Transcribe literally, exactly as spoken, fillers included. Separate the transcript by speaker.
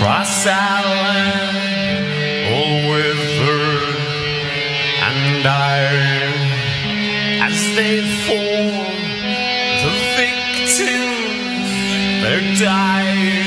Speaker 1: across our land, all withered and iron, as they fall, the victims, they're dying.